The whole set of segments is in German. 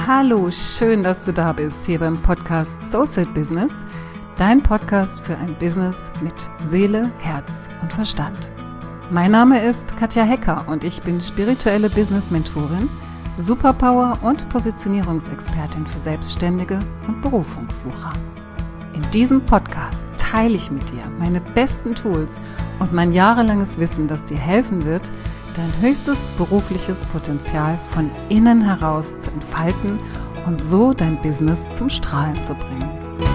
Hallo, schön, dass du da bist, hier beim Podcast Soulset Business, dein Podcast für ein Business mit Seele, Herz und Verstand. Mein Name ist Katja Hecker und ich bin spirituelle Business-Mentorin, Superpower- und Positionierungsexpertin für Selbstständige und Berufungssucher. In diesem Podcast teile ich mit dir meine besten Tools und mein jahrelanges Wissen, das dir helfen wird, dein höchstes berufliches Potenzial von innen heraus zu entfalten und so dein Business zum Strahlen zu bringen.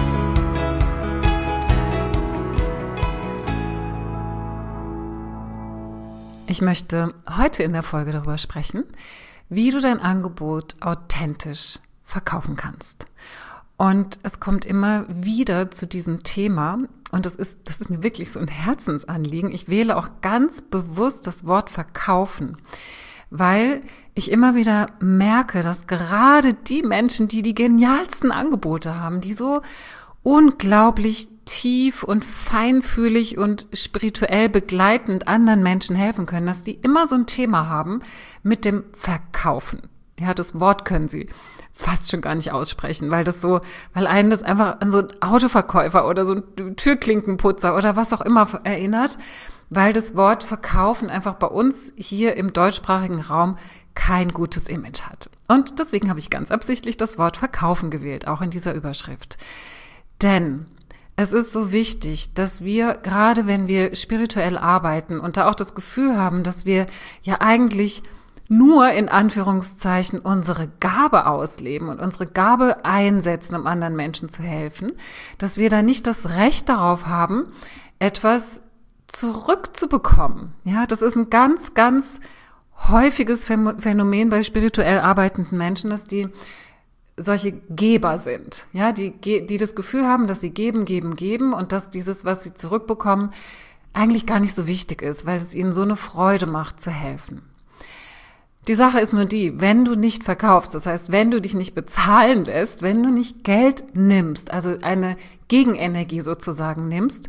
Ich möchte heute in der Folge darüber sprechen, wie du dein Angebot authentisch verkaufen kannst. Und es kommt immer wieder zu diesem Thema und das ist mir wirklich so ein Herzensanliegen. Ich wähle auch ganz bewusst das Wort verkaufen, weil ich immer wieder merke, dass gerade die Menschen, die die genialsten Angebote haben, die so unglaublich tief und feinfühlig und spirituell begleitend anderen Menschen helfen können, dass die immer so ein Thema haben mit dem Verkaufen. Ja, das Wort können sie fast schon gar nicht aussprechen, weil einen das einfach an so einen Autoverkäufer oder so einen Türklinkenputzer oder was auch immer erinnert, weil das Wort Verkaufen einfach bei uns hier im deutschsprachigen Raum kein gutes Image hat. Und deswegen habe ich ganz absichtlich das Wort Verkaufen gewählt, auch in dieser Überschrift. Denn es ist so wichtig, dass wir, gerade wenn wir spirituell arbeiten und da auch das Gefühl haben, dass wir ja eigentlich nur in Anführungszeichen unsere Gabe ausleben und unsere Gabe einsetzen, um anderen Menschen zu helfen, dass wir da nicht das Recht darauf haben, etwas zurückzubekommen. Ja, das ist ein ganz, ganz häufiges Phänomen bei spirituell arbeitenden Menschen, dass die solche Geber sind, ja, die das Gefühl haben, dass sie geben und dass dieses, was sie zurückbekommen, eigentlich gar nicht so wichtig ist, weil es ihnen so eine Freude macht, zu helfen. Die Sache ist nur die, wenn du nicht verkaufst, das heißt, wenn du dich nicht bezahlen lässt, wenn du nicht Geld nimmst, also eine Gegenenergie sozusagen nimmst,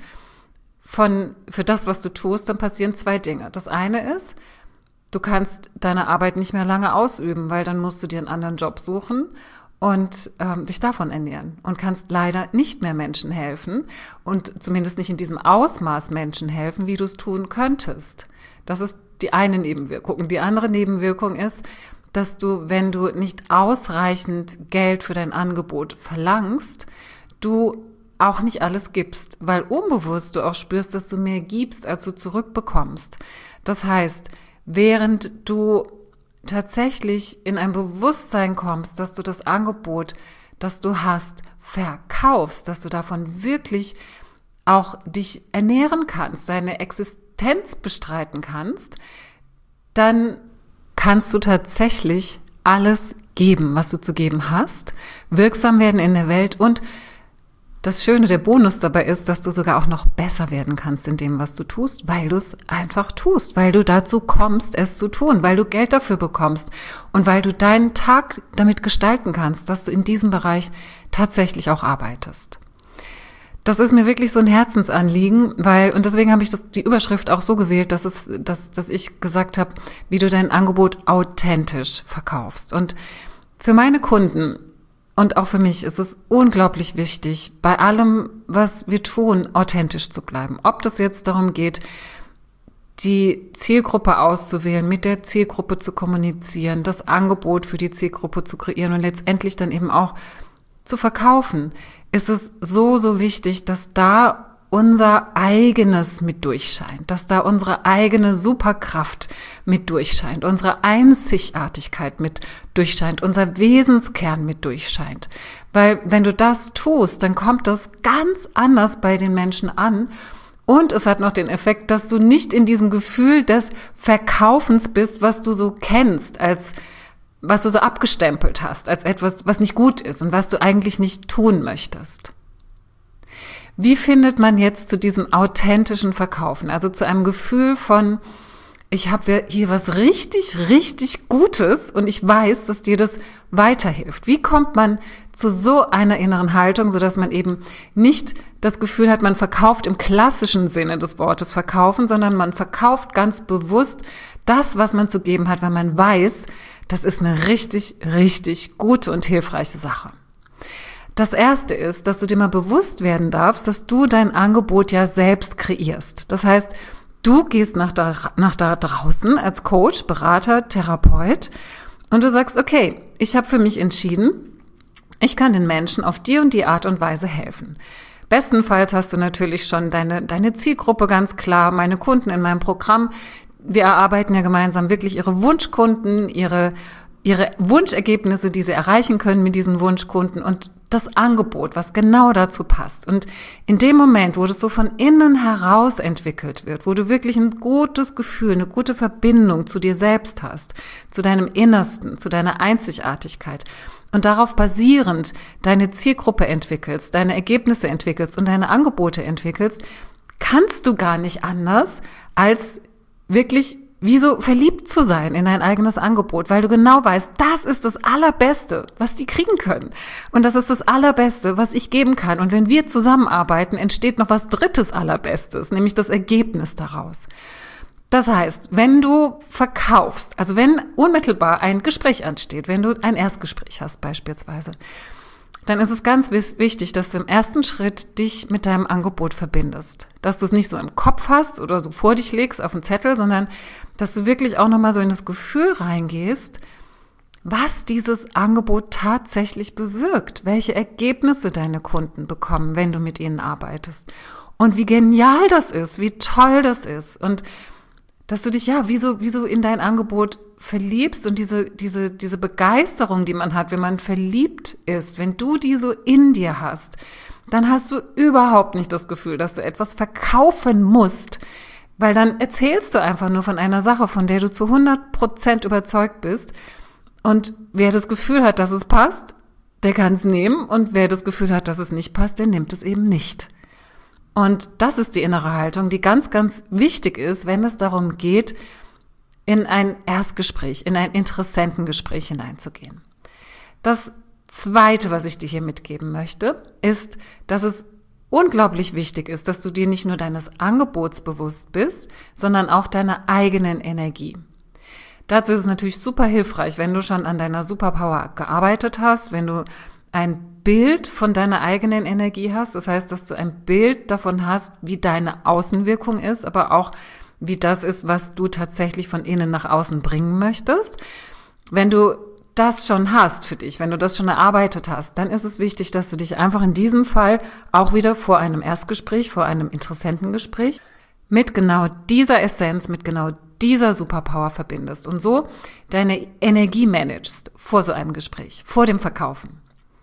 für das, was du tust, dann passieren zwei Dinge. Das eine ist, du kannst deine Arbeit nicht mehr lange ausüben, weil dann musst du dir einen anderen Job suchen und dich davon ernähren und kannst leider nicht mehr Menschen helfen und zumindest nicht in diesem Ausmaß Menschen helfen, wie du es tun könntest. Das ist die eine Nebenwirkung. Die andere Nebenwirkung ist, dass du, wenn du nicht ausreichend Geld für dein Angebot verlangst, du auch nicht alles gibst, weil unbewusst du auch spürst, dass du mehr gibst, als du zurückbekommst. Das heißt, während du tatsächlich in ein Bewusstsein kommst, dass du das Angebot, das du hast, verkaufst, dass du davon wirklich auch dich ernähren kannst, deine Existenz bestreiten kannst, dann kannst du tatsächlich alles geben, was du zu geben hast, wirksam werden in der Welt und das Schöne, der Bonus dabei ist, dass du sogar auch noch besser werden kannst in dem, was du tust, weil du es einfach tust, weil du dazu kommst, es zu tun, weil du Geld dafür bekommst und weil du deinen Tag damit gestalten kannst, dass du in diesem Bereich tatsächlich auch arbeitest. Das ist mir wirklich so ein Herzensanliegen, und deswegen habe ich die Überschrift auch so gewählt, dass ich gesagt habe, wie du dein Angebot authentisch verkaufst. Und für meine Kunden und auch für mich ist es unglaublich wichtig, bei allem, was wir tun, authentisch zu bleiben. Ob das jetzt darum geht, die Zielgruppe auszuwählen, mit der Zielgruppe zu kommunizieren, das Angebot für die Zielgruppe zu kreieren und letztendlich dann eben auch zu verkaufen, ist es so, so wichtig, dass da unser eigenes mit durchscheint, dass da unsere eigene Superkraft mit durchscheint, unsere Einzigartigkeit mit durchscheint, unser Wesenskern mit durchscheint. Weil wenn du das tust, dann kommt das ganz anders bei den Menschen an und es hat noch den Effekt, dass du nicht in diesem Gefühl des Verkaufens bist, was du so kennst, was du so abgestempelt hast, als etwas, was nicht gut ist und was du eigentlich nicht tun möchtest. Wie findet man jetzt zu diesem authentischen Verkaufen, also zu einem Gefühl von, ich habe hier was richtig, richtig Gutes und ich weiß, dass dir das weiterhilft? Wie kommt man zu so einer inneren Haltung, sodass man eben nicht das Gefühl hat, man verkauft im klassischen Sinne des Wortes verkaufen, sondern man verkauft ganz bewusst das, was man zu geben hat, weil man weiß, Das ist eine richtig, richtig gute und hilfreiche Sache. Das erste ist, dass du dir mal bewusst werden darfst, dass du dein Angebot ja selbst kreierst. Das heißt, du gehst nach da draußen als Coach, Berater, Therapeut und du sagst, okay, ich habe für mich entschieden, ich kann den Menschen auf die und die Art und Weise helfen. Bestenfalls hast du natürlich schon deine Zielgruppe ganz klar, meine Kunden in meinem Programm. Wir erarbeiten ja gemeinsam wirklich ihre Wunschkunden, ihre Wunschergebnisse, die sie erreichen können mit diesen Wunschkunden und das Angebot, was genau dazu passt. Und in dem Moment, wo das so von innen heraus entwickelt wird, wo du wirklich ein gutes Gefühl, eine gute Verbindung zu dir selbst hast, zu deinem Innersten, zu deiner Einzigartigkeit und darauf basierend deine Zielgruppe entwickelst, deine Ergebnisse entwickelst und deine Angebote entwickelst, kannst du gar nicht anders, als wirklich wie so verliebt zu sein in dein eigenes Angebot, weil du genau weißt, das ist das Allerbeste, was die kriegen können. Und das ist das Allerbeste, was ich geben kann. Und wenn wir zusammenarbeiten, entsteht noch was Drittes Allerbestes, nämlich das Ergebnis daraus. Das heißt, wenn du verkaufst, also wenn unmittelbar ein Gespräch ansteht, wenn du ein Erstgespräch hast beispielsweise, dann ist es ganz wichtig, dass du im ersten Schritt dich mit deinem Angebot verbindest. Dass du es nicht so im Kopf hast oder so vor dich legst auf einen Zettel, sondern dass du wirklich auch nochmal so in das Gefühl reingehst, was dieses Angebot tatsächlich bewirkt, welche Ergebnisse deine Kunden bekommen, wenn du mit ihnen arbeitest. Und wie genial das ist, wie toll das ist. Und dass du dich wie so in dein Angebot verliebst und diese Begeisterung, die man hat, wenn man verliebt ist, wenn du die so in dir hast, dann hast du überhaupt nicht das Gefühl, dass du etwas verkaufen musst, weil dann erzählst du einfach nur von einer Sache, von der du zu 100% überzeugt bist. Und wer das Gefühl hat, dass es passt, der kann es nehmen. Und wer das Gefühl hat, dass es nicht passt, der nimmt es eben nicht. Und das ist die innere Haltung, die ganz, ganz wichtig ist, wenn es darum geht, in ein Erstgespräch, in ein Interessentengespräch hineinzugehen. Das Zweite, was ich dir hier mitgeben möchte, ist, dass es unglaublich wichtig ist, dass du dir nicht nur deines Angebots bewusst bist, sondern auch deiner eigenen Energie. Dazu ist es natürlich super hilfreich, wenn du schon an deiner Superpower gearbeitet hast, wenn du ein Bild von deiner eigenen Energie hast. Das heißt, dass du ein Bild davon hast, wie deine Außenwirkung ist, aber auch wie das ist, was du tatsächlich von innen nach außen bringen möchtest. Wenn du das schon hast für dich, wenn du das schon erarbeitet hast, dann ist es wichtig, dass du dich einfach in diesem Fall auch wieder vor einem Erstgespräch, vor einem Interessentengespräch mit genau dieser Essenz, mit genau dieser Superpower verbindest und so deine Energie managst vor so einem Gespräch, vor dem Verkaufen.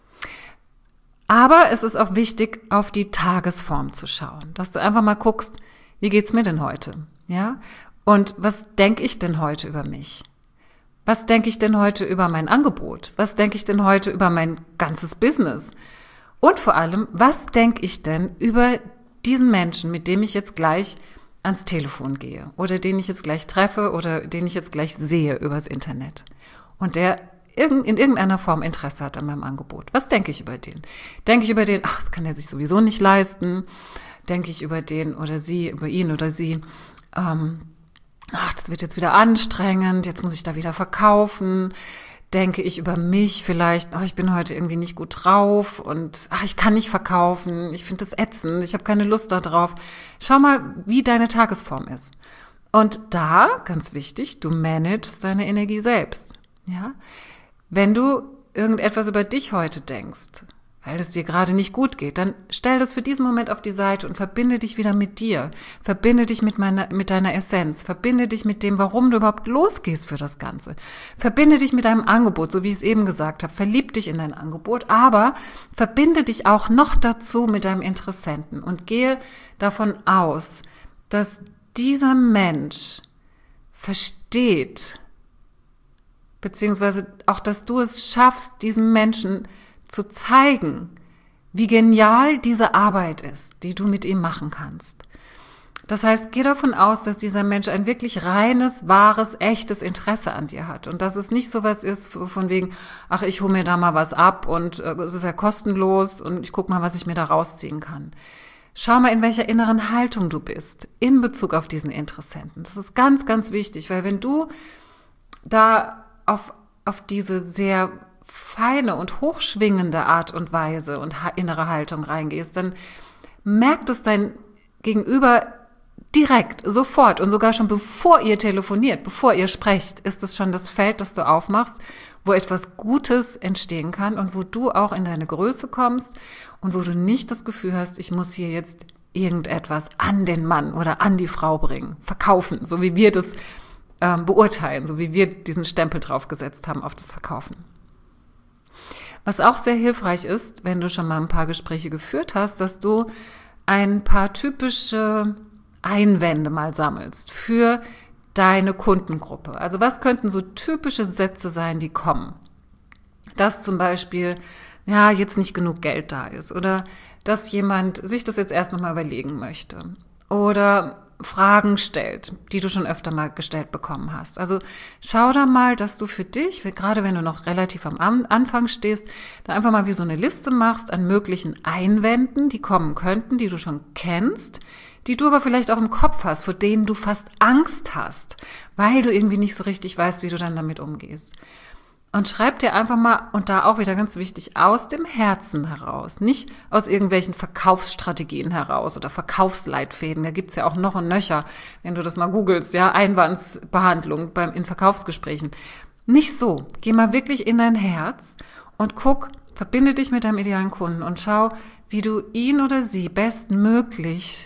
Aber es ist auch wichtig, auf die Tagesform zu schauen, dass du einfach mal guckst, wie geht's mir denn heute? Ja? Und was denke ich denn heute über mich? Was denke ich denn heute über mein Angebot? Was denke ich denn heute über mein ganzes Business? Und vor allem, was denke ich denn über diesen Menschen, mit dem ich jetzt gleich ans Telefon gehe oder den ich jetzt gleich treffe oder den ich jetzt gleich sehe übers Internet und der in irgendeiner Form Interesse hat an meinem Angebot? Was denke ich über den? Denke ich über den, das kann er sich sowieso nicht leisten? Denke ich über den oder sie, über ihn oder sie, das wird jetzt wieder anstrengend, jetzt muss ich da wieder verkaufen. Denke ich über mich vielleicht, ich bin heute irgendwie nicht gut drauf und ich kann nicht verkaufen, ich finde das ätzend, ich habe keine Lust da drauf. Schau mal, wie deine Tagesform ist. Und da, ganz wichtig, du managst deine Energie selbst. Ja? Wenn du irgendetwas über dich heute denkst, weil es dir gerade nicht gut geht, dann stell das für diesen Moment auf die Seite und verbinde dich wieder mit dir. Verbinde dich mit deiner Essenz. Verbinde dich mit dem, warum du überhaupt losgehst für das Ganze. Verbinde dich mit deinem Angebot, so wie ich es eben gesagt habe. Verlieb dich in dein Angebot, aber verbinde dich auch noch dazu mit deinem Interessenten und gehe davon aus, dass dieser Mensch versteht, beziehungsweise auch, dass du es schaffst, diesem Menschen zu zeigen, wie genial diese Arbeit ist, die du mit ihm machen kannst. Das heißt, geh davon aus, dass dieser Mensch ein wirklich reines, wahres, echtes Interesse an dir hat und dass es nicht sowas ist, so von wegen, ich hole mir da mal was ab und es ist ja kostenlos und ich guck mal, was ich mir da rausziehen kann. Schau mal, in welcher inneren Haltung du bist in Bezug auf diesen Interessenten. Das ist ganz, ganz wichtig, weil wenn du da auf auf diese sehr feine und hochschwingende Art und Weise und innere Haltung reingehst, dann merkt es dein Gegenüber direkt, sofort und sogar schon bevor ihr telefoniert, bevor ihr sprecht, ist es schon das Feld, das du aufmachst, wo etwas Gutes entstehen kann und wo du auch in deine Größe kommst und wo du nicht das Gefühl hast, ich muss hier jetzt irgendetwas an den Mann oder an die Frau bringen, verkaufen, so wie wir das beurteilen, so wie wir diesen Stempel draufgesetzt haben auf das Verkaufen. Was auch sehr hilfreich ist, wenn du schon mal ein paar Gespräche geführt hast, dass du ein paar typische Einwände mal sammelst für deine Kundengruppe. Also was könnten so typische Sätze sein, die kommen? Dass zum Beispiel, ja, jetzt nicht genug Geld da ist oder dass jemand sich das jetzt erst nochmal überlegen möchte oder Fragen stellt, die du schon öfter mal gestellt bekommen hast. Also schau da mal, dass du für dich, gerade wenn du noch relativ am Anfang stehst, da einfach mal wie so eine Liste machst an möglichen Einwänden, die kommen könnten, die du schon kennst, die du aber vielleicht auch im Kopf hast, vor denen du fast Angst hast, weil du irgendwie nicht so richtig weißt, wie du dann damit umgehst. Und schreib dir einfach mal, und da auch wieder ganz wichtig, aus dem Herzen heraus, nicht aus irgendwelchen Verkaufsstrategien heraus oder Verkaufsleitfäden. Da gibt's ja auch noch und nöcher, wenn du das mal googelst, ja, Einwandsbehandlung in Verkaufsgesprächen. Nicht so. Geh mal wirklich in dein Herz und guck, verbinde dich mit deinem idealen Kunden und schau, wie du ihn oder sie bestmöglich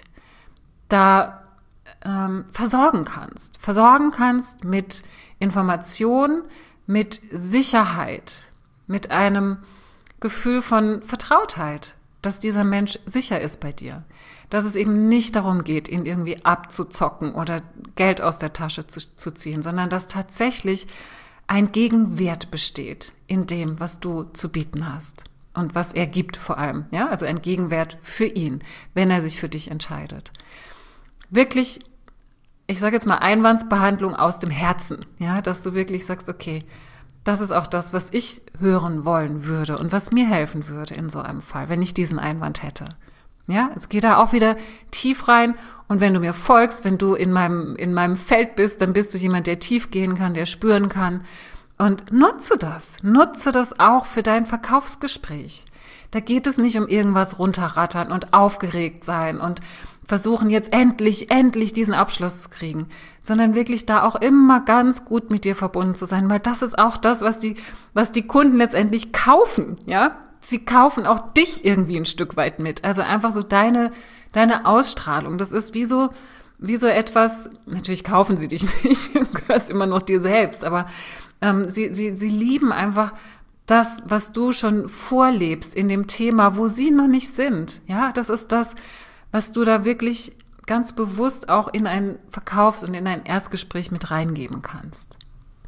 da versorgen kannst. Versorgen kannst mit Informationen, mit Sicherheit, mit einem Gefühl von Vertrautheit, dass dieser Mensch sicher ist bei dir. Dass es eben nicht darum geht, ihn irgendwie abzuzocken oder Geld aus der Tasche zu ziehen, sondern dass tatsächlich ein Gegenwert besteht in dem, was du zu bieten hast und was er gibt vor allem. Ja, also ein Gegenwert für ihn, wenn er sich für dich entscheidet. Wirklich, ich sage jetzt mal Einwandsbehandlung aus dem Herzen, ja, dass du wirklich sagst, okay, das ist auch das, was ich hören wollen würde und was mir helfen würde in so einem Fall, wenn ich diesen Einwand hätte. Ja, es geht da auch wieder tief rein und wenn du mir folgst, wenn du in meinem Feld bist, dann bist du jemand, der tief gehen kann, der spüren kann und nutze das auch für dein Verkaufsgespräch. Da geht es nicht um irgendwas runterrattern und aufgeregt sein und versuchen jetzt endlich diesen Abschluss zu kriegen, sondern wirklich da auch immer ganz gut mit dir verbunden zu sein, weil das ist auch das, was die Kunden letztendlich kaufen, ja? Sie kaufen auch dich irgendwie ein Stück weit mit. Also einfach so deine Ausstrahlung. Das ist wie so etwas, natürlich kaufen sie dich nicht, du gehörst immer noch dir selbst, aber sie lieben einfach das, was du schon vorlebst in dem Thema, wo sie noch nicht sind. Ja, das ist das, was du da wirklich ganz bewusst auch in ein Verkaufs- und in ein Erstgespräch mit reingeben kannst.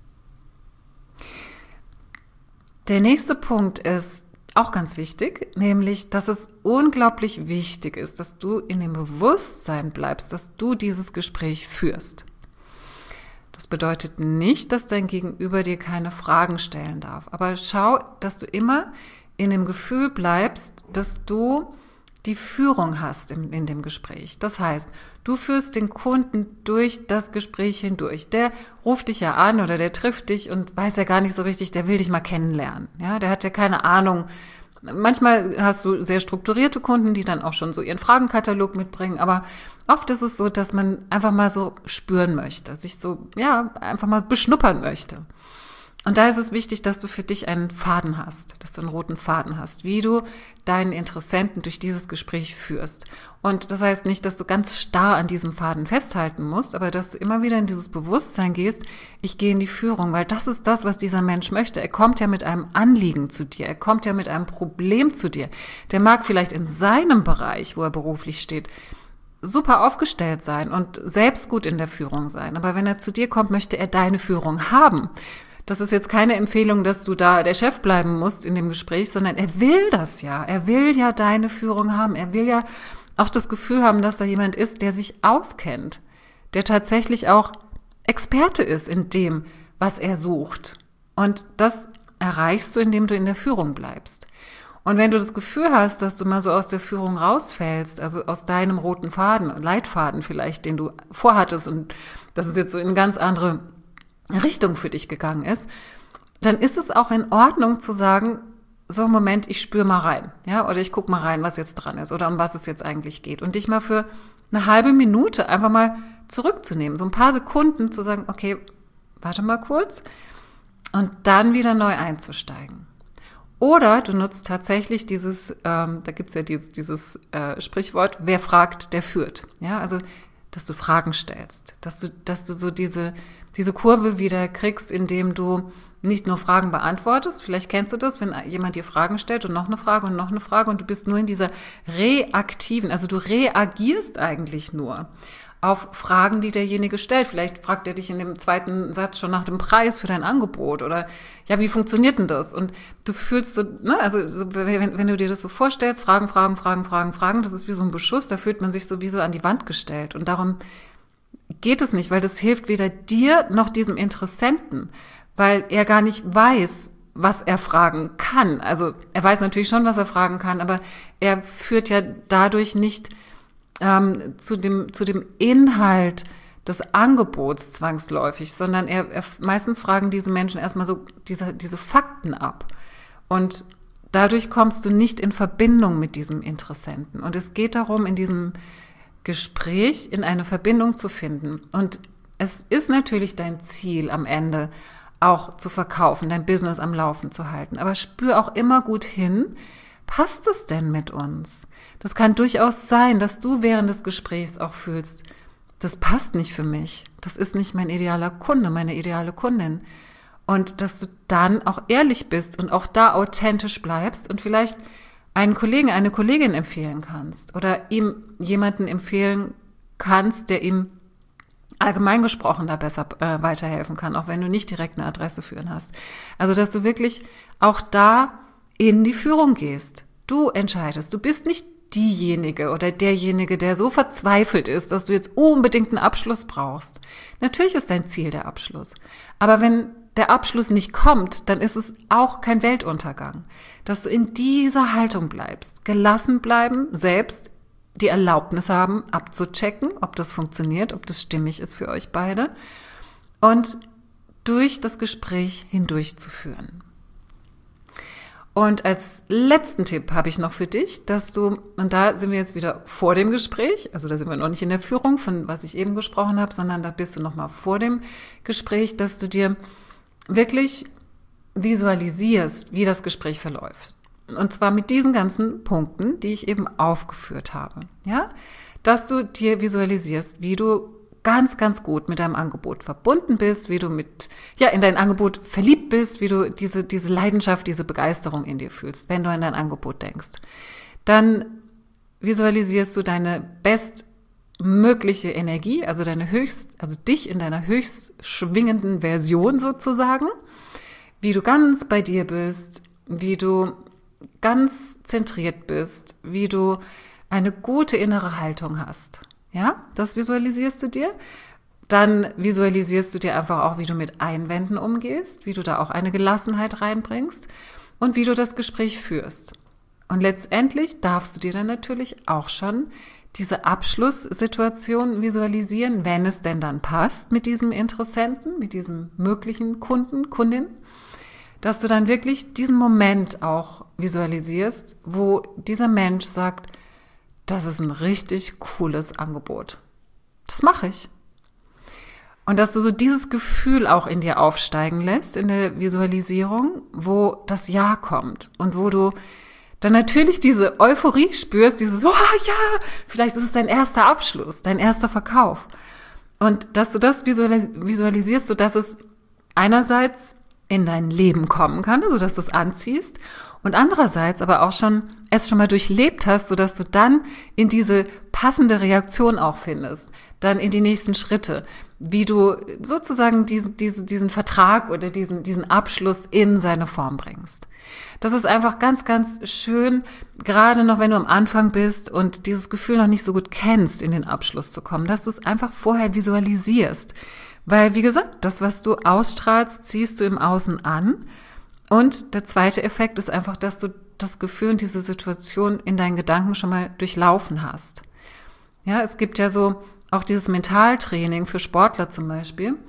Der nächste Punkt ist auch ganz wichtig, nämlich, dass es unglaublich wichtig ist, dass du in dem Bewusstsein bleibst, dass du dieses Gespräch führst. Das bedeutet nicht, dass dein Gegenüber dir keine Fragen stellen darf, aber schau, dass du immer in dem Gefühl bleibst, dass du die Führung hast in dem Gespräch. Das heißt, du führst den Kunden durch das Gespräch hindurch. Der ruft dich ja an oder der trifft dich und weiß ja gar nicht so richtig, der will dich mal kennenlernen. Ja, der hat ja keine Ahnung. Manchmal hast du sehr strukturierte Kunden, die dann auch schon so ihren Fragenkatalog mitbringen, aber oft ist es so, dass man einfach mal so spüren möchte, sich so, ja, einfach mal beschnuppern möchte. Und da ist es wichtig, dass du für dich einen Faden hast, dass du einen roten Faden hast, wie du deinen Interessenten durch dieses Gespräch führst. Und das heißt nicht, dass du ganz starr an diesem Faden festhalten musst, aber dass du immer wieder in dieses Bewusstsein gehst, ich gehe in die Führung, weil das ist das, was dieser Mensch möchte. Er kommt ja mit einem Anliegen zu dir, er kommt ja mit einem Problem zu dir. Der mag vielleicht in seinem Bereich, wo er beruflich steht, super aufgestellt sein und selbst gut in der Führung sein. Aber wenn er zu dir kommt, möchte er deine Führung haben. Das ist jetzt keine Empfehlung, dass du da der Chef bleiben musst in dem Gespräch, sondern er will das ja. Er will ja deine Führung haben. Er will ja auch das Gefühl haben, dass da jemand ist, der sich auskennt, der tatsächlich auch Experte ist in dem, was er sucht. Und das erreichst du, indem du in der Führung bleibst. Und wenn du das Gefühl hast, dass du mal so aus der Führung rausfällst, also aus deinem roten Faden, Leitfaden vielleicht, den du vorhattest und das ist jetzt so in eine ganz andere Richtung für dich gegangen ist, dann ist es auch in Ordnung zu sagen, so, Moment, ich spüre mal rein, ja, oder ich gucke mal rein, was jetzt dran ist oder um was es jetzt eigentlich geht. Und dich mal für eine halbe Minute einfach mal zurückzunehmen, so ein paar Sekunden zu sagen, okay, warte mal kurz und dann wieder neu einzusteigen. Oder du nutzt tatsächlich dieses, da gibt's ja dieses Sprichwort, wer fragt, der führt. Ja, also, dass du Fragen stellst, dass du so diese Kurve wieder kriegst, indem du nicht nur Fragen beantwortest. Vielleicht kennst du das, wenn jemand dir Fragen stellt und noch eine Frage und du bist nur in dieser reaktiven, also du reagierst eigentlich nur auf Fragen, die derjenige stellt. Vielleicht fragt er dich in dem zweiten Satz schon nach dem Preis für dein Angebot oder ja, wie funktioniert denn das? Und du fühlst so, ne, also so, wenn du dir das so vorstellst, Fragen, das ist wie so ein Beschuss, da fühlt man sich sowieso an die Wand gestellt. Und darum geht es nicht, weil das hilft weder dir noch diesem Interessenten, weil er gar nicht weiß, was er fragen kann. Also er weiß natürlich schon, was er fragen kann, aber er führt ja dadurch nicht zu dem Inhalt des Angebots zwangsläufig, sondern er meistens fragen diese Menschen erstmal so diese Fakten ab. Und dadurch kommst du nicht in Verbindung mit diesem Interessenten. Und es geht darum, in diesem Gespräch in eine Verbindung zu finden. Und es ist natürlich dein Ziel am Ende, auch zu verkaufen, dein Business am Laufen zu halten. Aber spür auch immer gut hin, passt es denn mit uns? Das kann durchaus sein, dass du während des Gesprächs auch fühlst, das passt nicht für mich. Das ist nicht mein idealer Kunde, meine ideale Kundin. Und dass du dann auch ehrlich bist und auch da authentisch bleibst und vielleicht einen Kollegen, eine Kollegin empfehlen kannst oder ihm jemanden empfehlen kannst, der ihm allgemein gesprochen da besser weiterhelfen kann, auch wenn du nicht direkt eine Adresse für ihn hast. Also, dass du wirklich auch da in die Führung gehst. Du entscheidest. Du bist nicht diejenige oder derjenige, der so verzweifelt ist, dass du jetzt unbedingt einen Abschluss brauchst. Natürlich ist dein Ziel der Abschluss. Aber wenn der Abschluss nicht kommt, dann ist es auch kein Weltuntergang. Dass du in dieser Haltung bleibst, gelassen bleiben, selbst die Erlaubnis haben, abzuchecken, ob das funktioniert, ob das stimmig ist für euch beide und durch das Gespräch hindurchzuführen. Und als letzten Tipp habe ich noch für dich, dass du, und da sind wir jetzt wieder vor dem Gespräch, also da sind wir noch nicht in der Führung, von was ich eben gesprochen habe, sondern da bist du noch mal vor dem Gespräch, dass du dir wirklich visualisierst, wie das Gespräch verläuft. Und zwar mit diesen ganzen Punkten, die ich eben aufgeführt habe. Ja? Dass du dir visualisierst, wie du ganz, ganz gut mit deinem Angebot verbunden bist, wie du in dein Angebot verliebt bist, wie du diese Leidenschaft, diese Begeisterung in dir fühlst, wenn du an dein Angebot denkst. Dann visualisierst du deine bestmögliche Energie, also dich in deiner höchst schwingenden Version sozusagen, wie du ganz bei dir bist, wie du ganz zentriert bist, wie du eine gute innere Haltung hast. Ja, das visualisierst du dir. Dann visualisierst du dir einfach auch, wie du mit Einwänden umgehst, wie du da auch eine Gelassenheit reinbringst und wie du das Gespräch führst. Und letztendlich darfst du dir dann natürlich auch schon diese Abschlusssituation visualisieren, wenn es denn dann passt mit diesem Interessenten, mit diesem möglichen Kunden, Kundin, dass du dann wirklich diesen Moment auch visualisierst, wo dieser Mensch sagt, das ist ein richtig cooles Angebot. Das mache ich. Und dass du so dieses Gefühl auch in dir aufsteigen lässt in der Visualisierung, wo das Ja kommt und wo du dann natürlich diese Euphorie spürst, dieses, oh ja, vielleicht ist es dein erster Abschluss, dein erster Verkauf. Und dass du das visualisierst, sodass es einerseits in dein Leben kommen kann, also dass du es anziehst und andererseits aber auch es schon mal durchlebt hast, sodass du dann in diese passende Reaktion auch findest, dann in die nächsten Schritte, wie du sozusagen diesen Vertrag oder diesen Abschluss in seine Form bringst. Das ist einfach ganz, ganz schön, gerade noch wenn du am Anfang bist und dieses Gefühl noch nicht so gut kennst, in den Abschluss zu kommen, dass du es einfach vorher visualisierst. Weil, wie gesagt, das, was du ausstrahlst, ziehst du im Außen an. Und der zweite Effekt ist einfach, dass du das Gefühl und diese Situation in deinen Gedanken schon mal durchlaufen hast. Ja, es gibt ja so auch dieses Mentaltraining für Sportler zum Beispiel,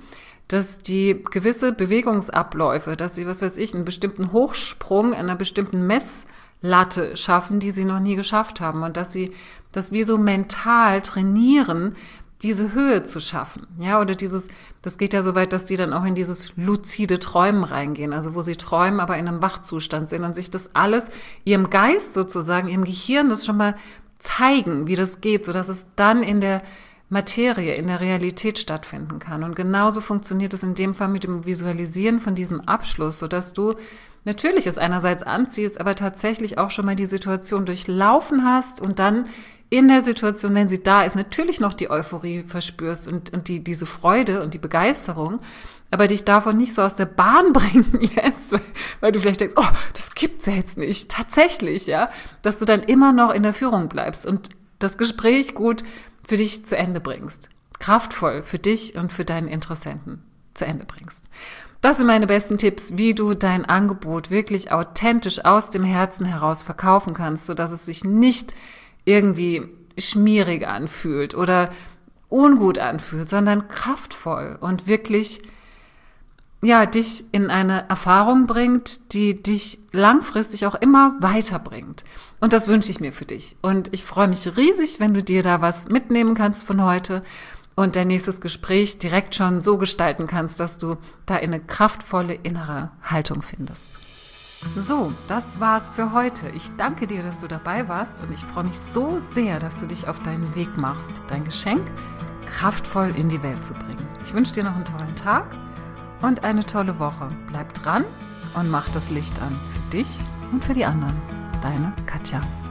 dass die gewisse Bewegungsabläufe, dass sie, was weiß ich, einen bestimmten Hochsprung in einer bestimmten Messlatte schaffen, die sie noch nie geschafft haben und dass sie das wie so mental trainieren, diese Höhe zu schaffen, ja, oder das geht ja so weit, dass die dann auch in dieses luzide Träumen reingehen, also wo sie träumen, aber in einem Wachzustand sind und sich das alles ihrem Geist sozusagen, ihrem Gehirn das schon mal zeigen, wie das geht, sodass es dann in der Materie, in der Realität stattfinden kann. Und genauso funktioniert es in dem Fall mit dem Visualisieren von diesem Abschluss, sodass du natürlich es einerseits anziehst, aber tatsächlich auch schon mal die Situation durchlaufen hast und dann in der Situation, wenn sie da ist, natürlich noch die Euphorie verspürst und diese Freude und die Begeisterung, aber dich davon nicht so aus der Bahn bringen lässt, weil du vielleicht denkst, oh, das gibt's ja jetzt nicht, tatsächlich, ja, dass du dann immer noch in der Führung bleibst und das Gespräch gut für dich zu Ende bringst, kraftvoll für dich und für deinen Interessenten zu Ende bringst. Das sind meine besten Tipps, wie du dein Angebot wirklich authentisch aus dem Herzen heraus verkaufen kannst, sodass es sich nicht irgendwie schmierig anfühlt oder ungut anfühlt, sondern kraftvoll und wirklich, ja, dich in eine Erfahrung bringt, die dich langfristig auch immer weiterbringt. Und das wünsche ich mir für dich. Und ich freue mich riesig, wenn du dir da was mitnehmen kannst von heute und dein nächstes Gespräch direkt schon so gestalten kannst, dass du da eine kraftvolle innere Haltung findest. So, das war's für heute. Ich danke dir, dass du dabei warst und ich freue mich so sehr, dass du dich auf deinen Weg machst, dein Geschenk kraftvoll in die Welt zu bringen. Ich wünsche dir noch einen tollen Tag und eine tolle Woche. Bleib dran und mach das Licht an für dich und für die anderen. Deine Katja.